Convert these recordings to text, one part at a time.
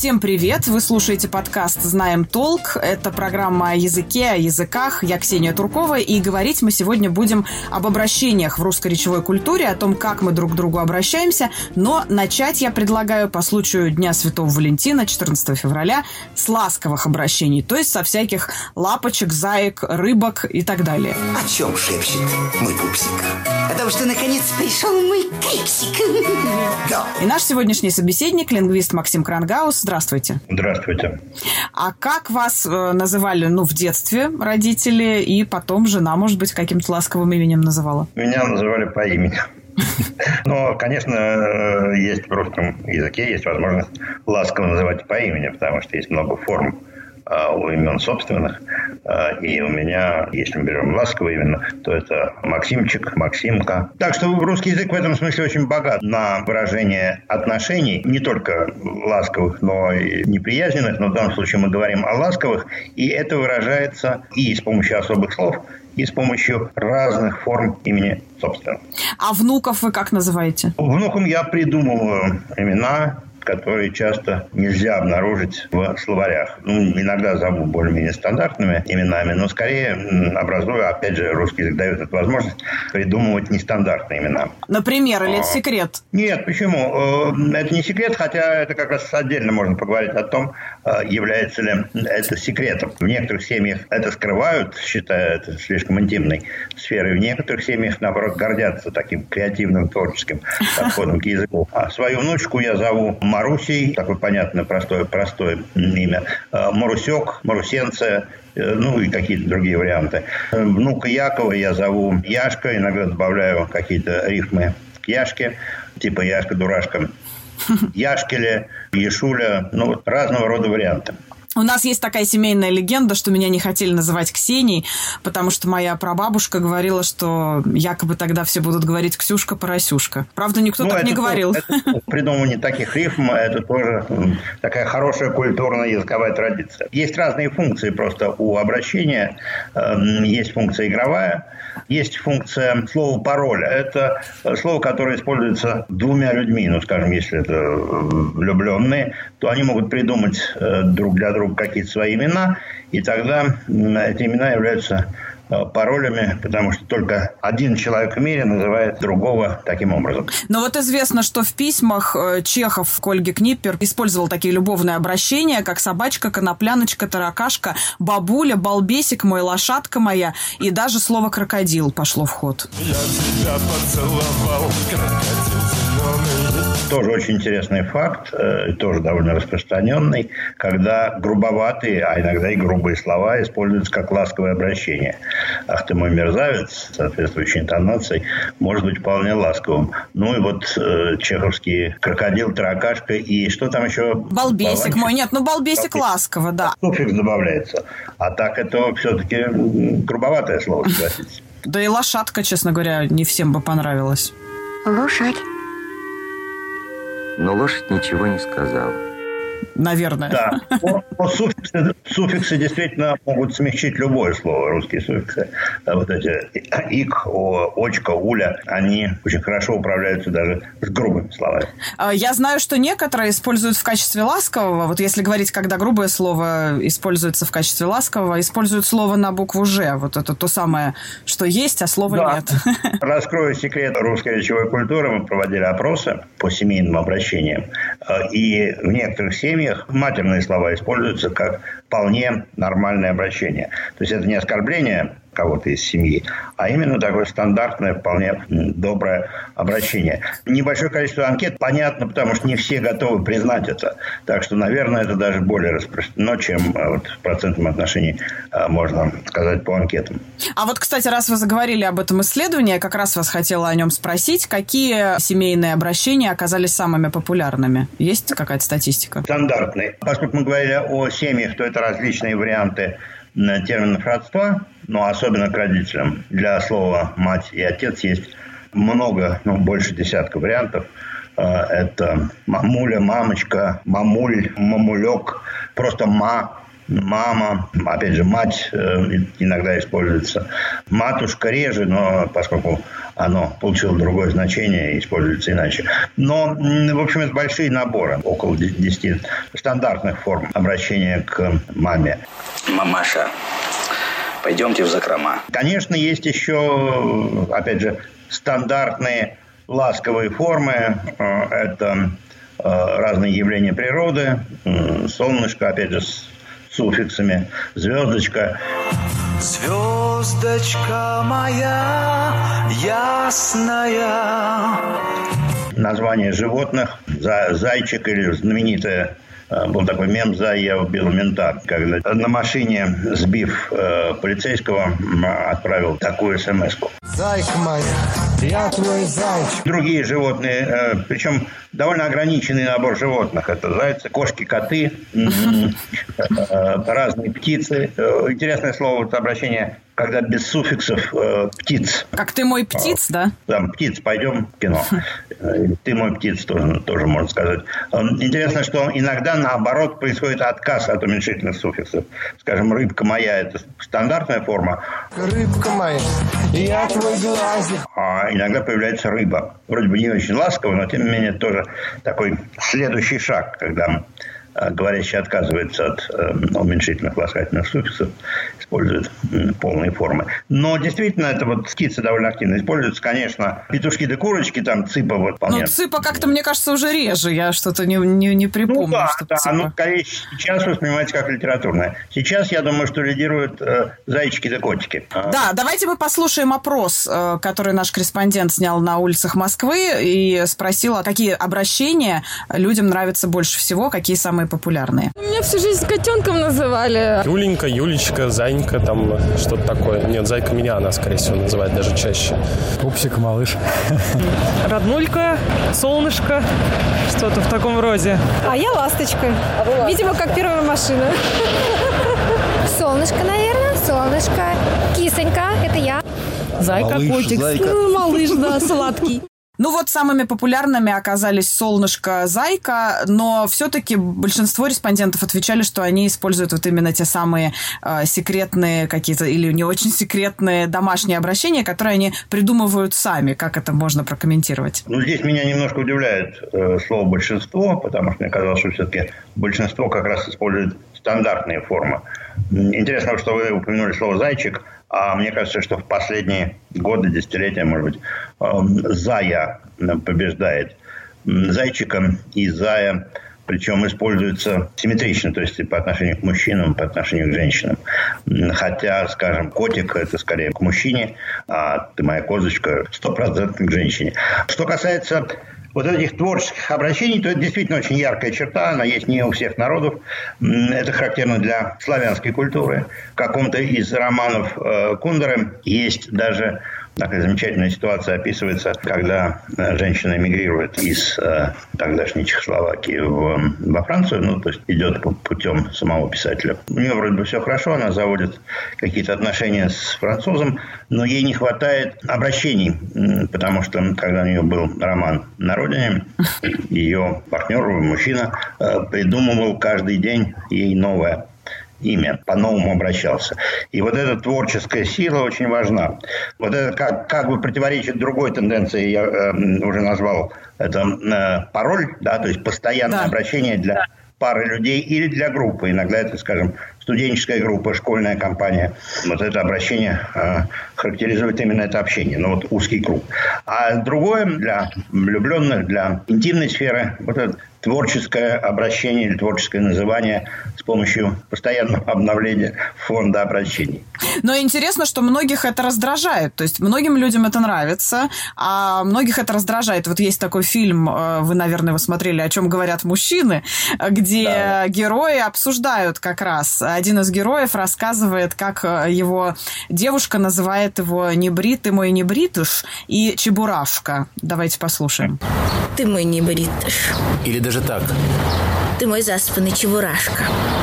Всем привет! Вы слушаете подкаст «Знаем толк». Это программа о языке, о языках. Я Ксения Туркова. И говорить мы сегодня будем об обращениях в русско-речевой культуре, о том, как мы друг к другу обращаемся. Но начать я предлагаю по случаю Дня Святого Валентина, 14 февраля, с ласковых обращений. То есть со всяких лапочек, заек, рыбок и так далее. О чем шепчет мой пупсик? О том, что наконец пришел мой кексик. И наш сегодняшний собеседник, лингвист Максим Крангаус. Здравствуйте. Здравствуйте. А как вас называли, в детстве родители, и потом жена, может быть, каким-то ласковым именем называла? Меня называли по имени. Но, конечно, есть в русском языке, есть возможность ласково называть по имени, потому что есть много форм у имен собственных. И у меня, если мы берем ласковое именно, то это Максимчик, Максимка. Так что русский язык в этом смысле очень богат на выражение отношений, не только ласковых, но и неприязненных, но в данном случае мы говорим о ласковых, и это выражается и с помощью особых слов, и с помощью разных форм имени собственного. А внуков вы как называете? Внукам я придумываю имена, которые часто нельзя обнаружить в словарях. Иногда зову более-менее стандартными именами, но скорее образую, опять же, русский язык дает эту возможность придумывать нестандартные имена. Например, или это секрет? Нет, почему? Это не секрет, хотя это как раз отдельно можно поговорить о том, является ли это секретом. В некоторых семьях это скрывают, считая это слишком интимной сферой. В некоторых семьях, наоборот, гордятся таким креативным, творческим подходом к языку. А свою внучку я зову Марусей, такое понятное, простое имя. Марусек, Марусенция, и какие-то другие варианты. Внука Якова я зову Яшка, иногда добавляю какие-то рифмы к Яшке, типа Яшка-дурашка, Яшкеле, Ешуля, разного рода варианты. У нас есть такая семейная легенда, что меня не хотели называть Ксенией, потому что моя прабабушка говорила, что якобы тогда все будут говорить Ксюшка-поросюшка. Правда, никто так не говорил. Придумывание таких рифм – это тоже такая хорошая культурная языковая традиция. Есть разные функции просто у обращения. Есть функция игровая, есть функция слова пароля. Это слово, которое используется двумя людьми. Скажем, если это влюбленные, то они могут придумать друг для друга какие-то свои имена, и тогда эти имена являются паролями, потому что только один человек в мире называет другого таким образом. Но известно, что в письмах Чехов к Ольге Книппер использовал такие любовные обращения, как собачка, конопляночка, таракашка, бабуля, балбесик мой, лошадка моя, и даже слово крокодил пошло в ход. Я тебя поцеловал, крокодил зеленый. Тоже очень интересный факт, тоже довольно распространенный, когда грубоватые, а иногда и грубые слова используются как ласковое обращение. «Ах ты мой мерзавец», соответствующей интонацией, может быть вполне ласковым. Чеховские крокодил, таракашка и что там еще? Балбесик мой. Нет, балбесик ласково, да. Суффикс добавляется. А так это все-таки грубоватое слово, согласитесь. Да и лошадка, честно говоря, не всем бы понравилась. Лошадь. Но лошадь ничего не сказала. Наверное. Да. Но суффиксы действительно могут смягчить любое слово. Русские суффиксы. Эти ик, очка, уля, они очень хорошо управляются даже с грубыми словами. Я знаю, что некоторые используют в качестве ласкового. Если говорить, когда грубое слово используется в качестве ласкового, используют слово на букву «Ж». Это то самое, что есть, а слова нет. Раскрою секрет русской речевой культуры. Мы проводили опросы по семейным обращениям. И в некоторых семьях матерные слова используются как вполне нормальное обращение. То есть это не оскорбление кого-то из семьи, а именно такое стандартное, вполне доброе обращение. Небольшое количество анкет понятно, потому что не все готовы признать это. Так что, наверное, это даже более распространено, чем в процентном отношении можно сказать по анкетам. Кстати, раз вы заговорили об этом исследовании, я как раз вас хотела о нем спросить. Какие семейные обращения оказались самыми популярными? Есть какая-то статистика? Стандартные. Поскольку мы говорили о семьях, то это различные варианты терминов родства, но особенно к родителям. Для слова «мать» и «отец» есть много, больше десятка вариантов. Это мамуля, мамочка, мамуль, мамулек, просто ма, мама, опять же, мать иногда используется. Матушка реже, но поскольку оно получило другое значение, используется иначе. Но, в общем, это большие наборы, около 10 стандартных форм обращения к маме. Мамаша, пойдемте в закрома. Конечно, есть еще, опять же, стандартные ласковые формы. Это разные явления природы. Солнышко, опять же, с суффиксами. Звездочка. Звездочка моя ясная. Название животных. Зайчик или знаменитое. Был такой мем «Я убил мента», когда на машине, сбив полицейского, отправил такую смс-ку. Зайка моя, я твой зайчик. Другие животные, причем довольно ограниченный набор животных. Это зайцы, кошки, коты, разные птицы. Интересное слово, вот обращение, когда без суффиксов птиц. Как ты мой птиц, да? Там птиц, пойдем в кино. Ты мой птиц, тоже можно сказать. Интересно, что иногда, наоборот, происходит отказ от уменьшительных суффиксов. Скажем, рыбка моя – это стандартная форма. Рыбка моя, я твой глазик. А иногда появляется рыба. Вроде бы не очень ласково, но тем не менее тоже такой следующий шаг, когда говорящий отказывается от уменьшительных ласкательных суффиксов, использует полные формы. Но действительно, это вот птицы довольно активно используются. Конечно, петушки да курочки, там цыпа вот вполне. Ну, цыпа как-то, мне кажется, уже реже. Я что-то не припомню. Ну да, цыпа. оно скорее сейчас воспринимается как литературное. Сейчас, я думаю, что лидируют зайчики да котики. Да, давайте мы послушаем опрос, который наш корреспондент снял на улицах Москвы и спросил, а какие обращения людям нравятся больше всего, какие самые популярные. Меня всю жизнь котенком называли. Юленька, Юлечка, Занька, там что-то такое. Нет, Зайка меня она, скорее всего, называет даже чаще. Пупсик, малыш. Роднулька, солнышко, что-то в таком роде. А я ласточка. Видимо, как первая машина. Солнышко, наверное, солнышко. Кисонька, это я. Зайка, малыш, котик. зайка. Малыш, да, сладкий. Ну вот самыми популярными оказались солнышко, зайка, но все-таки большинство респондентов отвечали, что они используют вот именно те самые секретные какие-то или не очень секретные домашние обращения, которые они придумывают сами. Как это можно прокомментировать? Ну, здесь меня немножко удивляет слово «большинство», потому что мне казалось, что все-таки большинство как раз использует стандартные формы. Интересно, что вы упомянули слово «зайчик», а мне кажется, что в последние годы, десятилетия, может быть, «зая» побеждает. Зайчика и «зая», причем используются симметрично, то есть и по отношению к мужчинам, по отношению к женщинам. Хотя, скажем, котик – это скорее к мужчине, а ты моя козочка 100% к женщине. Что касается вот этих творческих обращений, то это действительно очень яркая черта, она есть не у всех народов. Это характерно для славянской культуры. В каком-то из романов Кундеры есть даже такая замечательная ситуация описывается, когда женщина эмигрирует из тогдашней Чехословакии во Францию, ну, то есть идет путем самого писателя. У нее вроде бы все хорошо, она заводит какие-то отношения с французом, но ей не хватает обращений, потому что, когда у нее был роман «На родине», ее партнер, мужчина, придумывал каждый день ей новое имя, по-новому обращался. И вот эта творческая сила очень важна. Вот это как бы противоречит другой тенденции, я уже назвал это пароль, да, то есть постоянное обращение для пары людей или для группы. Иногда это, скажем, студенческая группа, школьная компания. Вот это обращение характеризует именно это общение, ну вот узкий круг. А другое для влюбленных, для интимной сферы, вот это творческое обращение или творческое называние с помощью постоянного обновления фонда обращений. Но интересно, что многих это раздражает. То есть многим людям это нравится, а многих это раздражает. Вот есть такой фильм, вы, наверное, его смотрели, «О чем говорят мужчины», где герои обсуждают как раз. Один из героев рассказывает, как его девушка называет его «небрит, ты мой небритуш» и «чебурашка». Давайте послушаем. Ты мой небритуш. Или даже так. Ты мой заспанный чебурашка.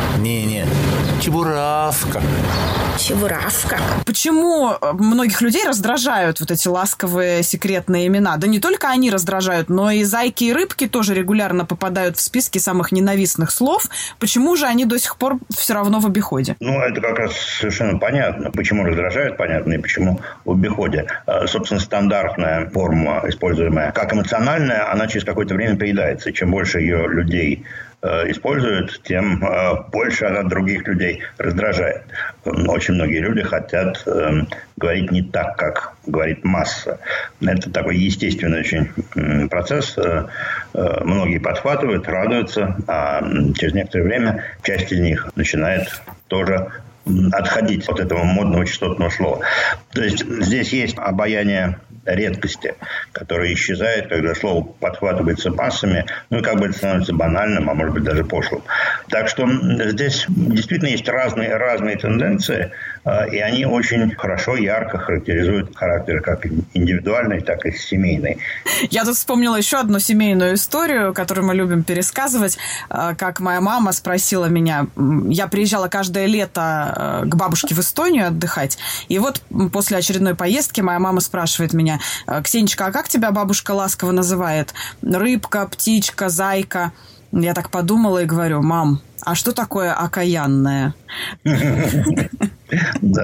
Не-не, чебуравка. Чебуравка. Почему многих людей раздражают вот эти ласковые секретные имена? Да не только они раздражают, но и зайки и рыбки тоже регулярно попадают в списки самых ненавистных слов. Почему же они до сих пор все равно в обиходе? Ну, это как раз совершенно понятно. Почему раздражают, понятно, и почему в обиходе. Собственно, стандартная форма, используемая как эмоциональная, она через какое-то время приедается. И чем больше ее людей используют, тем больше она других людей раздражает. Очень многие люди хотят говорить не так, как говорит масса. Это такой естественный очень процесс. Многие подхватывают, радуются, а через некоторое время часть из них начинает тоже отходить от этого модного частотного слова. То есть здесь есть обаяние редкости, которая исчезает, когда слово подхватывается массами, ну и как бы это становится банальным, а может быть даже пошлым. Так что здесь действительно есть разные тенденции, и они очень хорошо, ярко характеризуют характер как индивидуальный, так и семейный. Я тут вспомнила еще одну семейную историю, которую мы любим пересказывать, как моя мама спросила меня, я приезжала каждое лето к бабушке в Эстонию отдыхать, и вот после очередной поездки моя мама спрашивает меня: Ксенечка, а как тебя бабушка ласково называет? Рыбка, птичка, зайка? Я так подумала и говорю: мам, а что такое окаянное? Да.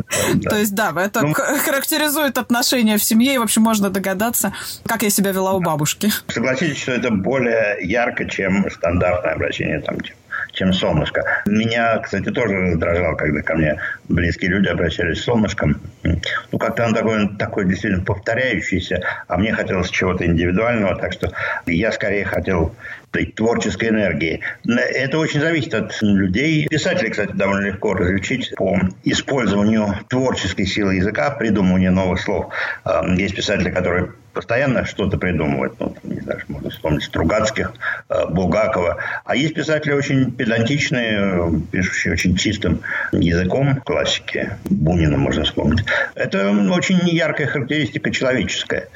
То есть, да, это характеризует отношения в семье, и, в общем, можно догадаться, как я себя вела у бабушки. Согласитесь, что это более ярко, чем стандартное обращение, чем солнышко. Меня, кстати, тоже раздражало, когда ко мне близкие люди обращались с солнышком. Ну, как-то он такой действительно повторяющийся, а мне хотелось чего-то индивидуального, так что я скорее хотел творческой энергии. Это очень зависит от людей. Писателей, кстати, довольно легко различить по использованию творческой силы языка, придумыванию новых слов. Есть писатели, которые постоянно что-то придумывают. Ну, не знаю, можно вспомнить Стругацких, Булгакова. А есть писатели очень педантичные, пишущие очень чистым языком, классики. Бунина можно вспомнить. Это очень яркая характеристика человеческая.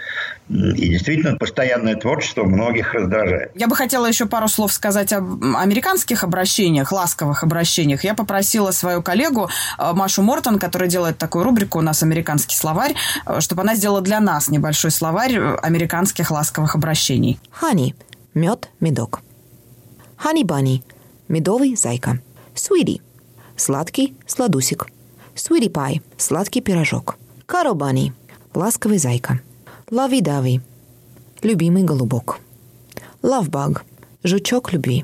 И действительно, постоянное творчество многих раздражает. Я бы хотела еще пару слов сказать об американских обращениях, ласковых обращениях. Я попросила свою коллегу Машу Мортон, которая делает такую рубрику у нас «Американский словарь», чтобы она сделала для нас небольшой словарь американских ласковых обращений. Honey – мед, медок. Honey bunny – медовый зайка. Sweetie – сладкий сладусик. Sweetie pie – сладкий пирожок. Cuddle bunny – ласковый зайка. Lovey-dovey – любимый голубок. Lovebug – жучок любви.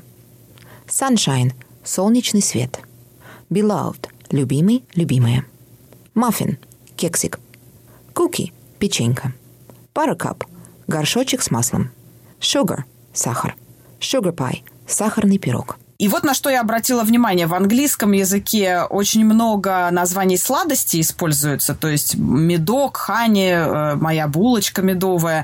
Sunshine – солнечный свет. Beloved – любимый, любимая. Muffin – кексик. Cookie – печенька. Buttercup – горшочек с маслом. Sugar – сахар. Sugar pie – сахарный пирог. И вот на что я обратила внимание. В английском языке очень много названий сладостей используется. То есть медок, хани, моя булочка медовая,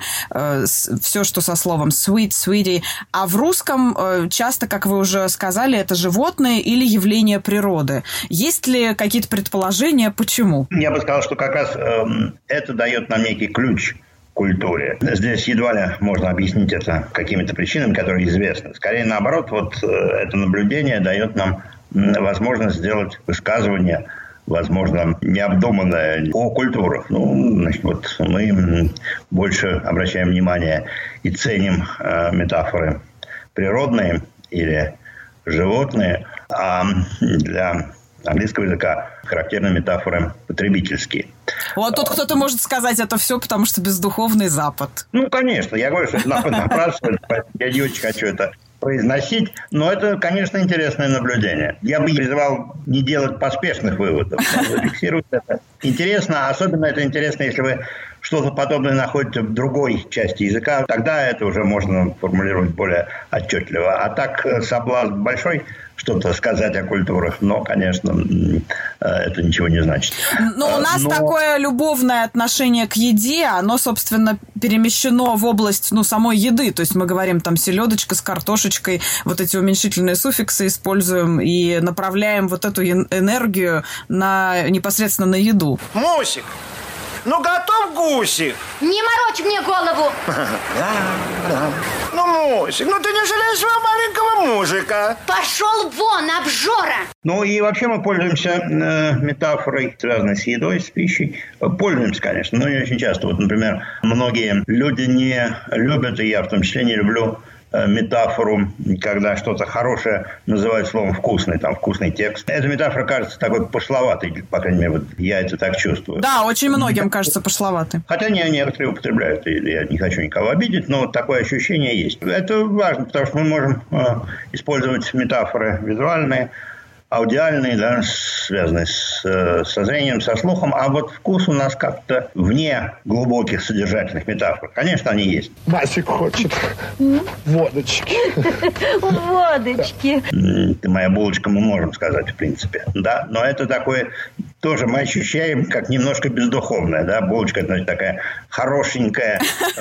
все, что со словом sweet, sweetie. А в русском часто, как вы уже сказали, это животные или явления природы. Есть ли какие-то предположения, почему? Я бы сказал, что как раз это дает нам некий ключ культуре. Здесь едва ли можно объяснить это какими-то причинами, которые известны. Скорее наоборот, вот это наблюдение дает нам возможность сделать высказывание, возможно, необдуманное о культурах. Ну, значит, вот мы больше обращаем внимание и ценим метафоры природные или животные, а для английского языка характерны метафоры потребительские. Вот тут кто-то может сказать это все, потому что бездуховный Запад. Ну, конечно. Я говорю, что это напрашивает. Я не очень хочу это произносить, но это, конечно, интересное наблюдение. Я бы призывал не делать поспешных выводов, фиксировать это. Интересно, особенно это интересно, если вы что-то подобное находите в другой части языка, тогда это уже можно формулировать более отчетливо. А так соблазн большой что-то сказать о культурах, но, конечно, это ничего не значит. Но у нас такое любовное отношение к еде, оно, собственно, перемещено в область, самой еды. То есть мы говорим там селедочка с картошечкой, вот эти уменьшительные суффиксы используем и направляем вот эту энергию непосредственно на еду. Мусик! Готов гусик? Не морочь мне голову! Ну, Мусик, ну ты не жалеешь своего маленького мужика. Пошел вон, обжора! Ну и вообще мы пользуемся метафорой, связанной с едой, с пищей. Пользуемся, конечно, но не очень часто. Вот, например, многие люди не любят, и я в том числе не люблю, метафору, когда что-то хорошее называют словом «вкусный», там «вкусный текст». Эта метафора кажется такой пошловатой, по крайней мере, вот я это так чувствую. Да, очень многим кажется пошловатой. Хотя некоторые употребляют, и я не хочу никого обидеть, но такое ощущение есть. Это важно, потому что мы можем использовать метафоры визуальные, аудиальные, да, связанные со зрением, со слухом, а вот вкус у нас как-то вне глубоких содержательных метафор. Конечно, они есть. Масик хочет водочки. Водочки. Ты моя булочка, мы можем сказать, в принципе. Да, но это такое тоже мы ощущаем как немножко бездуховное. Да? Булочка, это, значит, такая хорошенькая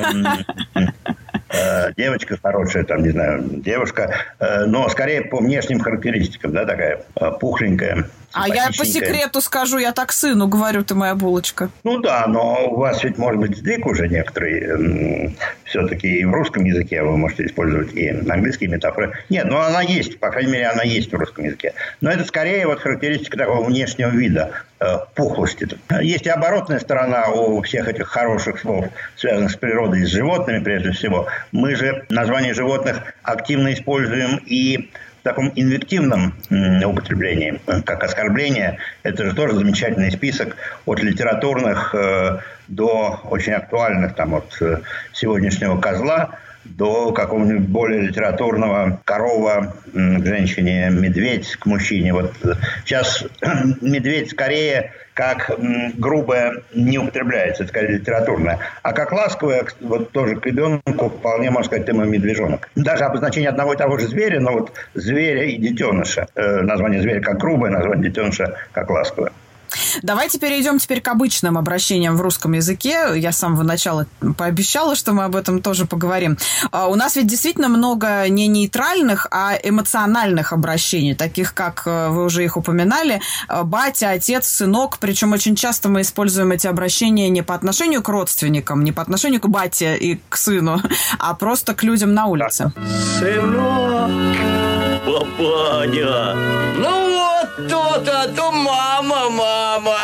девочка хорошая, там, не знаю, девушка, но скорее по внешним характеристикам, да, такая пухленькая. А я по секрету скажу, я так сыну говорю, ты моя булочка. Ну да, но у вас ведь может быть сдвиг уже некоторые. Все-таки и в русском языке вы можете использовать и английские метафоры. Нет, ну она есть, по крайней мере, она есть в русском языке. Но это скорее вот характеристика такого внешнего вида, пухлости. Есть и оборотная сторона у всех этих хороших слов, связанных с природой и с животными прежде всего. Мы же названия животных активно используем и в таком инвективном употреблении, как оскорбление. Это же тоже замечательный список от литературных до очень актуальных, там, от сегодняшнего козла до какого-нибудь более литературного корова к женщине, медведь к мужчине. Вот сейчас медведь скорее как грубое не употребляется, это скорее литературное. А как ласковое, вот тоже к ребенку вполне можно сказать, ты мой медвежонок. Даже обозначение одного и того же зверя, но вот зверя и детеныша. Название зверя как грубое, название детеныша как ласковое. Давайте перейдем теперь к обычным обращениям в русском языке. Я с самого начала пообещала, что мы об этом тоже поговорим. У нас ведь действительно много не нейтральных, а эмоциональных обращений, таких как, вы уже их упоминали, батя, отец, сынок. Причем очень часто мы используем эти обращения не по отношению к родственникам, не по отношению к бате и к сыну, а просто к людям на улице. Сынок, папаня, ну вот то-то, то мама.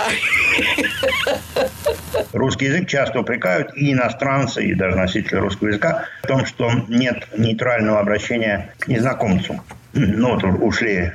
Русский язык часто упрекают и иностранцы, и даже носители русского языка в том, что нет нейтрального обращения к незнакомцу. Ну, вот ушли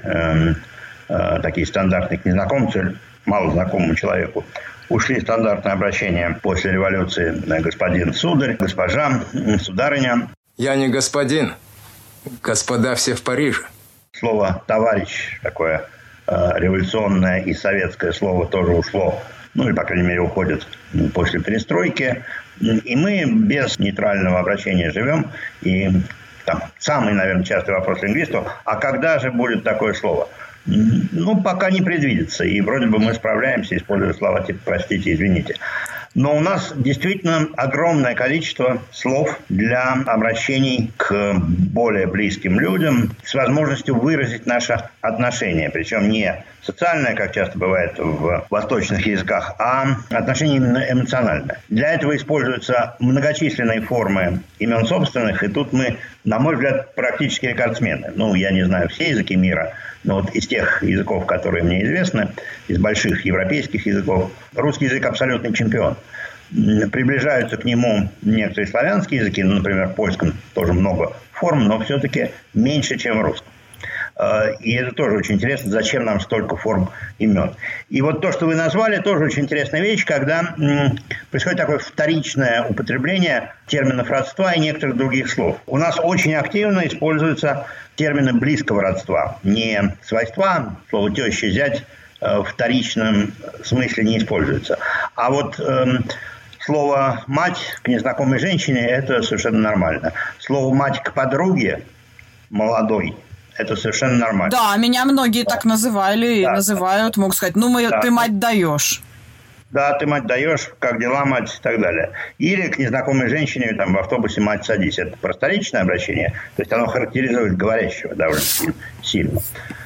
такие стандартные к незнакомцу, малознакомому человеку. Ушли стандартные обращения после революции господин, сударь, госпожа, сударыня. Я не господин. Господа все в Париже. Слово «товарищ» такое революционное и советское слово тоже ушло, ну или, по крайней мере, уходит после перестройки. И мы без нейтрального обращения живем. И там самый, наверное, частый вопрос лингвисту: а когда же будет такое слово? Ну, пока не предвидится. И вроде бы мы справляемся, используя слова типа «простите», «извините». Но у нас действительно огромное количество слов для обращений к более близким людям с возможностью выразить наше отношение. Причем не социальное, как часто бывает в восточных языках, а отношение именно эмоциональное. Для этого используются многочисленные формы имен собственных, и тут мы, на мой взгляд, практически рекордсмены. Ну, я не знаю все языки мира, но вот из тех языков, которые мне известны, из больших европейских языков, русский язык абсолютный чемпион. Приближаются к нему некоторые славянские языки, ну, например, в польском тоже много форм, но все-таки меньше, чем в русском. И это тоже очень интересно, зачем нам столько форм имен. И вот то, что вы назвали, тоже очень интересная вещь, когда происходит такое вторичное употребление терминов родства и некоторых других слов. У нас очень активно используются термины близкого родства. Не свойства, слово теща, зять в вторичном смысле не используется. А вот слово «мать» к незнакомой женщине – это совершенно нормально. Слово «мать» к подруге молодой – это совершенно нормально. Да, меня многие так называли и называют. Могут сказать, ты мать даешь. Да, ты мать даешь, как дела, мать, и так далее. Или к незнакомой женщине там, в автобусе «мать, садись». Это просторечное обращение, то есть оно характеризует говорящего довольно сильно.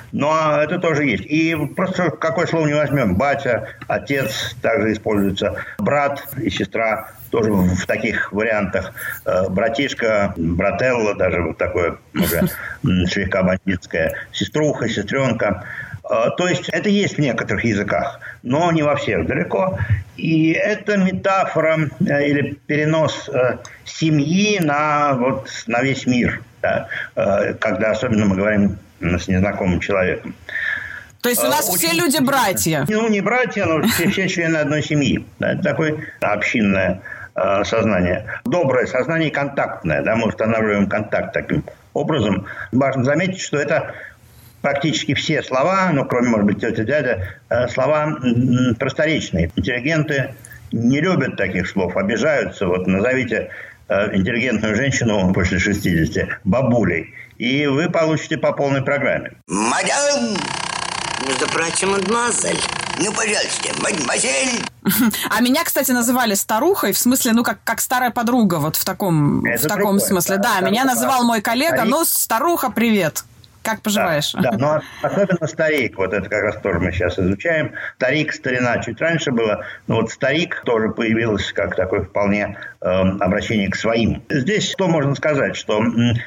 Но это тоже есть. И просто какое слово не возьмем. Батя, отец также используется. Брат и сестра тоже в таких вариантах. Братишка, брателло, даже вот такое уже слегка бандитское. Сеструха, сестренка. То есть это есть в некоторых языках, но не во всех далеко. И это метафора или перенос семьи на весь мир, да? Когда особенно мы говорим с незнакомым человеком. То есть у нас все люди братья? Ну, не братья, но все члены одной семьи. Да? Это такое общинное сознание. Доброе сознание, контактное. Да? Мы устанавливаем контакт таким образом. Важно заметить, что это практически все слова, ну, кроме, может быть, тетя, дядя, слова просторечные. Интеллигенты не любят таких слов, обижаются. Вот назовите интеллигентную женщину после 60 бабулей, и вы получите по полной программе. Мадам! Между прочим, мадемуазель. Ну, пожалуйста, мадемуазель. А меня, кстати, называли старухой, в смысле, ну, как старая подруга, вот в таком смысле. Да, меня называл мой коллега, ну, старуха, привет. Как поживаешь? Да, но особенно старик, вот это как раз тоже мы сейчас изучаем. Старик, старина чуть раньше было, но вот старик тоже появилось как такое вполне обращение к своим. Здесь что можно сказать, что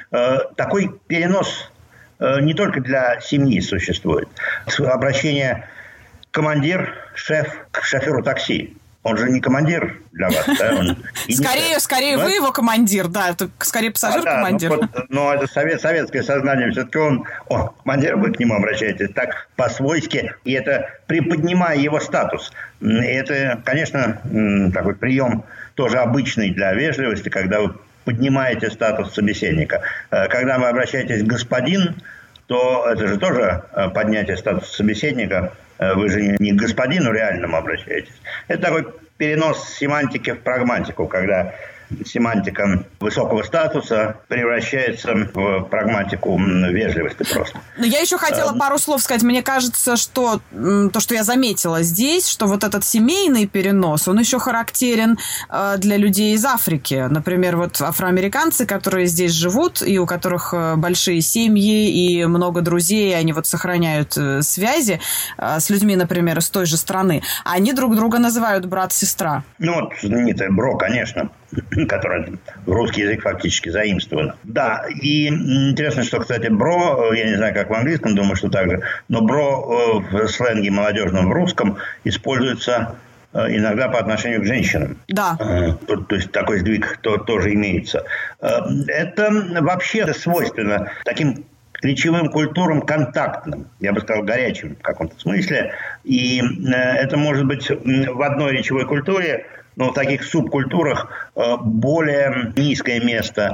такой перенос не только для семьи существует. Обращение командир, шеф к шоферу такси. Он же не командир для вас, да? Скорее вы его командир, да, это скорее пассажир-командир. Но это советское сознание, все-таки он командир, вы к нему обращаетесь так по-свойски, и это приподнимая его статус. И это, конечно, такой прием тоже обычный для вежливости, когда вы поднимаете статус собеседника. Когда вы обращаетесь к господин, то это же тоже поднятие статуса собеседника. Вы же не к господину реальному обращаетесь. Это такой перенос семантики в прагматику, когда семантика высокого статуса превращается в прагматику вежливости просто. Но я еще хотела пару слов сказать. Мне кажется, что то, что я заметила здесь, что вот этот семейный перенос, он еще характерен для людей из Африки. Например, вот афроамериканцы, которые здесь живут, и у которых большие семьи и много друзей, они вот сохраняют связи с людьми, например, из той же страны. Они друг друга называют брат-сестра. Ну, вот знаменитое бро, конечно, которое в русский язык фактически заимствовано. Да, и интересно, что, кстати, бро, я не знаю, как в английском, думаю, что так же, но бро в сленге молодежном в русском используется иногда по отношению к женщинам. Да. То есть такой сдвиг тоже имеется. Это вообще свойственно таким ключевым культурам контактным, я бы сказал, горячим в каком-то смысле. И это может быть в одной речевой культуре, но в таких субкультурах более низкое место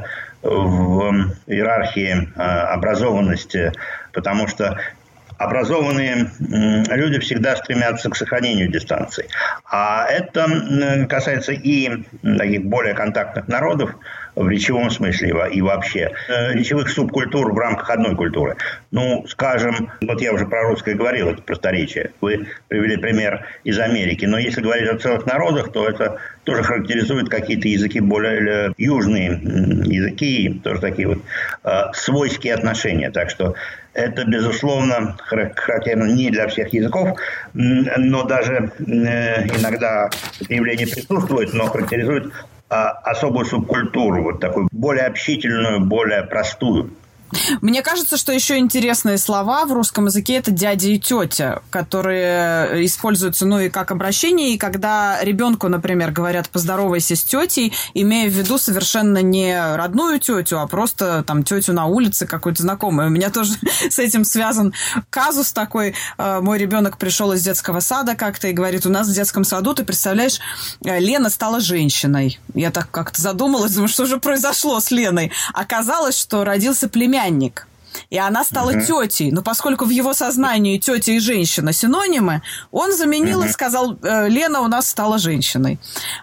в иерархии образованности, потому что образованные люди всегда стремятся к сохранению дистанции. А это касается и таких более контактных народов в речевом смысле и вообще речевых субкультур в рамках одной культуры. Ну, скажем, вот я уже про русское говорил, это просторечие. Вы привели пример из Америки. Но если говорить о целых народах, то это тоже характеризует какие-то языки более южные языки, тоже такие вот свойские отношения. Так что это, безусловно, характерно не для всех языков, но даже иногда это явление присутствует, но характеризует особую субкультуру, вот такую более общительную, более простую. Мне кажется, что еще интересные слова в русском языке – это дядя и тетя, которые используются, ну, и как обращение, и когда ребенку, например, говорят «поздоровайся с тетей», имея в виду совершенно не родную тетю, а просто там тетю на улице какую-то знакомую. У меня тоже с этим связан казус такой. Мой ребенок пришел из детского сада как-то и говорит: у нас в детском саду, ты представляешь, Лена стала женщиной. Я так как-то задумалась, думаю, что же произошло с Леной. Оказалось, что родился племянник. И она стала тетей. Но поскольку в его сознании тетя и женщина синонимы, он заменил и сказал: Лена у нас стала женщиной.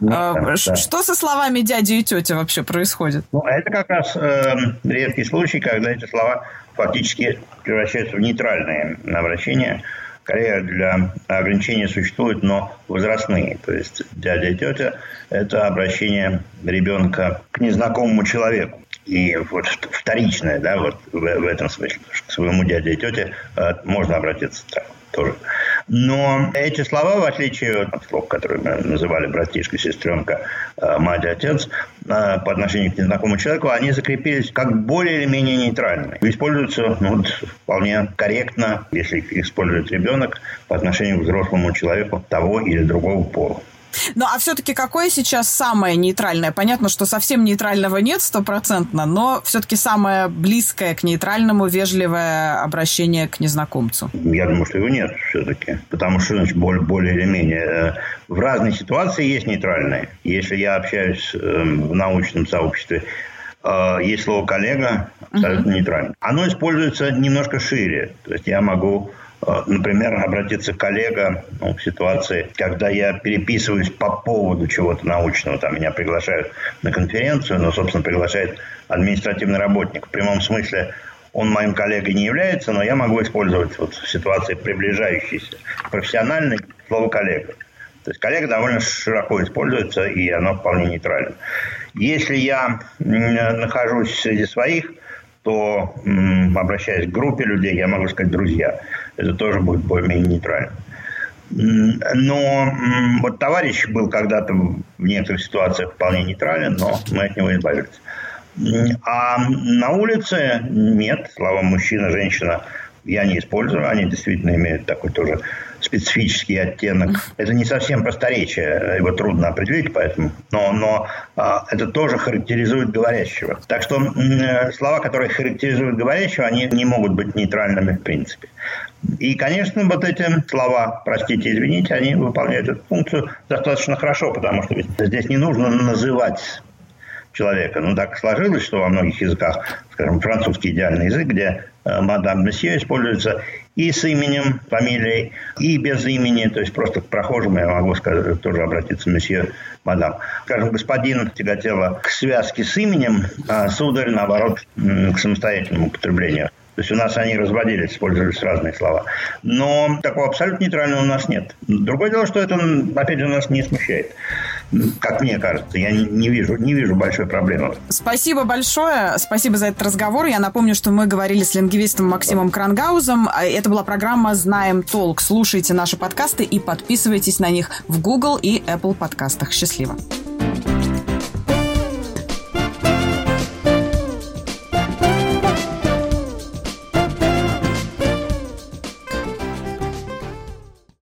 Что со словами дядя и тетя вообще происходит? Ну, это как раз редкий случай, когда эти слова фактически превращаются в нейтральные обращения. Скорее, для ограничения существуют, но возрастные. То есть дядя и тетя – это обращение ребенка к незнакомому человеку. И вот вторичное, да, вот в этом смысле. К своему дяде и тете можно обратиться так тоже. Но эти слова, в отличие от слов, которые мы называли братишка, сестренка, мать, отец, по отношению к незнакомому человеку, они закрепились как более или менее нейтральные. Используются вполне корректно, если их использует ребенок, по отношению к взрослому человеку того или другого пола. Ну, а все-таки какое сейчас самое нейтральное? Понятно, что совсем нейтрального нет 100%, но все-таки самое близкое к нейтральному вежливое обращение к незнакомцу. Я думаю, что его нет все-таки. Потому что, значит, более или менее. В разной ситуации есть нейтральные. Если я общаюсь в научном сообществе, есть слово «коллега», абсолютно нейтрально. Оно используется немножко шире. То есть я могу... Например, обратиться к коллеге в ситуации, когда я переписываюсь по поводу чего-то научного. Там меня приглашают на конференцию, но, собственно, приглашает административный работник. В прямом смысле он моим коллегой не является, но я могу использовать вот в ситуации приближающейся профессиональной слово «коллега». То есть коллега довольно широко используется, и оно вполне нейтрально. Если я нахожусь среди своих, то, обращаясь к группе людей, я могу сказать «друзья». Это тоже будет более-менее нейтрально. Но вот товарищ был когда-то в некоторых ситуациях вполне нейтрален, но мы от него избавились. А на улице нет. Слова «мужчина», «женщина» я не использую. Они действительно имеют такой тоже специфический оттенок. Это не совсем просторечие, его трудно определить, поэтому, но это тоже характеризует говорящего. Так что слова, которые характеризуют говорящего, они не могут быть нейтральными в принципе. И, конечно, вот эти слова, простите, извините, они выполняют эту функцию достаточно хорошо, потому что здесь не нужно называть человека. Ну, так сложилось, что во многих языках, скажем, французский идеальный язык, где мадам, месье используется и с именем, фамилией, и без имени, то есть просто к прохожему я могу сказать, тоже обратиться месье, мадам. Скажем, господин тяготело к связке с именем, а сударь, наоборот, к самостоятельному употреблению. То есть у нас они разводились, использовались разные слова. Но такого абсолютно нейтрального у нас нет. Другое дело, что это, опять же, нас не смущает. Как мне кажется, я не вижу большой проблемы. Спасибо большое. Спасибо за этот разговор. Я напомню, что мы говорили с лингвистом Максимом Крангаузом. Это была программа «Знаем толк». Слушайте наши подкасты и подписывайтесь на них в Google и Apple подкастах. Счастливо.